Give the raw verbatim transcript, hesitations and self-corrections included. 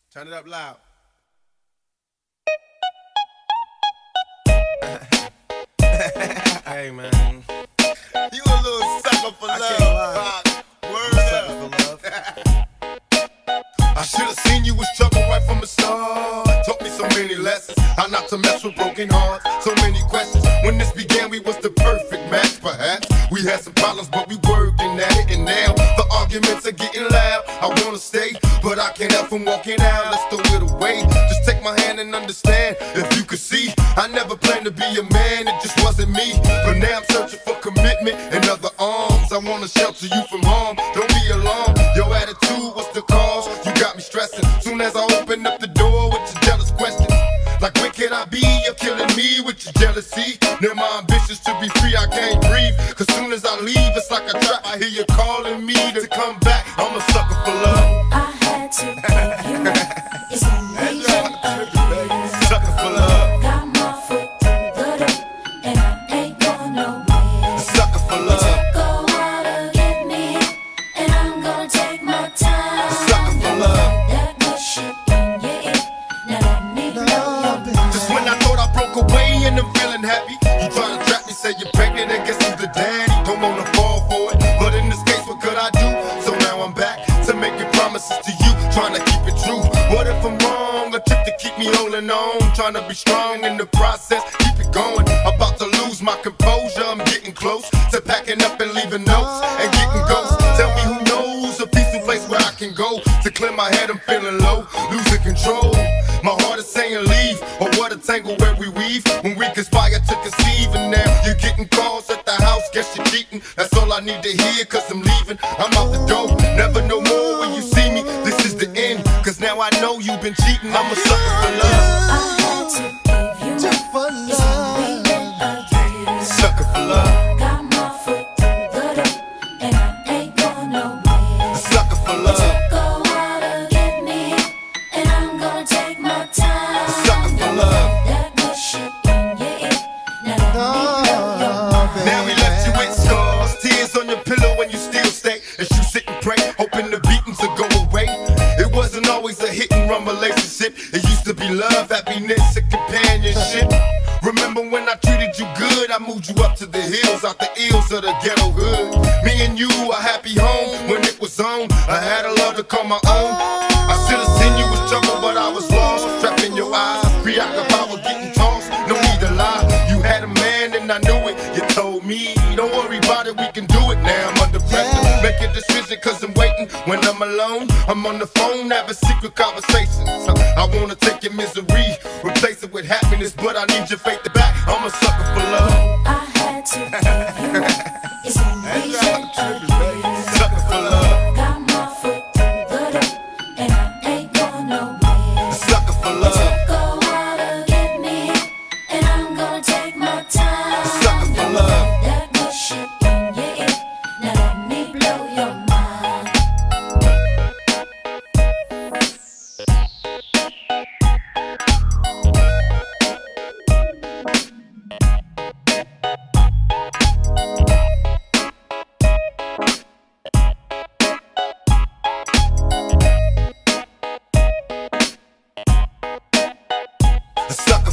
Turn it up loud. Hey man, You a little sucker for I love. can't lie. Word I'm a up. sucker for love. I should've seen you was trouble right from the start. Taught me so many lessons, how not to mess with broken hearts. So many questions. When this began, we was the perfect match, perhaps. We had some problems, but we working at it. And now the arguments are getting loud. I wanna stay, but I can't help from walking out. Let's throw it away. Just take my hand and understand. If you could see, I never planned to be a man. It just wasn't me. But now I'm searching for commitment and other arms. I wanna shelter you from harm. Don't be alarmed. Your attitude was the cause. You got me stressing. Soon as I open up the door with your jealous questions, like where can I be? You're killing me with your jealousy. Now my ambitions to be free, I can't breathe. Cause soon as I leave, it's like a trap. I hear you calling me to come back. I'm a sucker for love. I had to give you up. It's a nation of you. Sucker for love. Got my foot through the door, and I ain't going nowhere. Sucker for love. Go out to get me, and I'm gonna take my time. Sucker for love. That good shit in your ear. Now let me blow your mind. Just when I thought I broke away and I'm feeling happy, you try to trap me, say you're pregnant and guess who's the daddy. Don't wanna fall for it, but in this case, what could I do? So now I'm back to making promises to you, trying to keep it true. What if I'm wrong? A trick to keep me holding on, trying to be strong in the process, keep it going. About to lose my composure, I'm getting close to packing up and leaving notes and getting ghosts. Tell me who knows a peaceful place where I can go to clear my head. I'm feeling low, losing control. My heart is saying leave, or what a tangle where we weave when we conspire to conceive. And now you're getting calls at the house, guess you're cheating. That's all I need to hear, cause I'm leaving. I'm out the door, never no more when you see me. This is the end, cause now I know you've been cheating. I'm a sucker for love. I had to give you up. It's a nation of you. Sucker for love. Got my foot through the door, and I ain't going nowhere. Sucker for love. Go out to get me, and I'm gonna take my time. Sucker for love. That good shit in your ear. Now let me blow your mind. Now we left you with scars, tears on your pillow when you still stay. As you sit and pray, hoping the beatings will go away. It wasn't always a hit and run relationship. It used to be love, happiness, and companionship. Remember when I treated you good? I moved you up to the hills, out the ills of the ghetto hood. Me and you, a happy home when it was on. I had a love to call my own. I should've seen you was trouble, but I was lost. Trapped in your eyes, preoccupied with getting tossed. No need to lie, you had a man and I knew it. You told me, don't worry about it, we can do it now. I'm under pressure, make a decision cause I'm waiting. When I'm alone, I'm on the phone, having secret conversations. I wanna take your misery, replace it with happiness, but I need your faith to back. I'm a sucker for love. I had to give you up. It's a nation of you. Sucker for love. Got my foot through the door, and I ain't going nowhere. Sucker for love. Go out to get me, and I'm gonna take my time. Sucker for love. That good shit in your ear. Now let me blow your mind. A sucker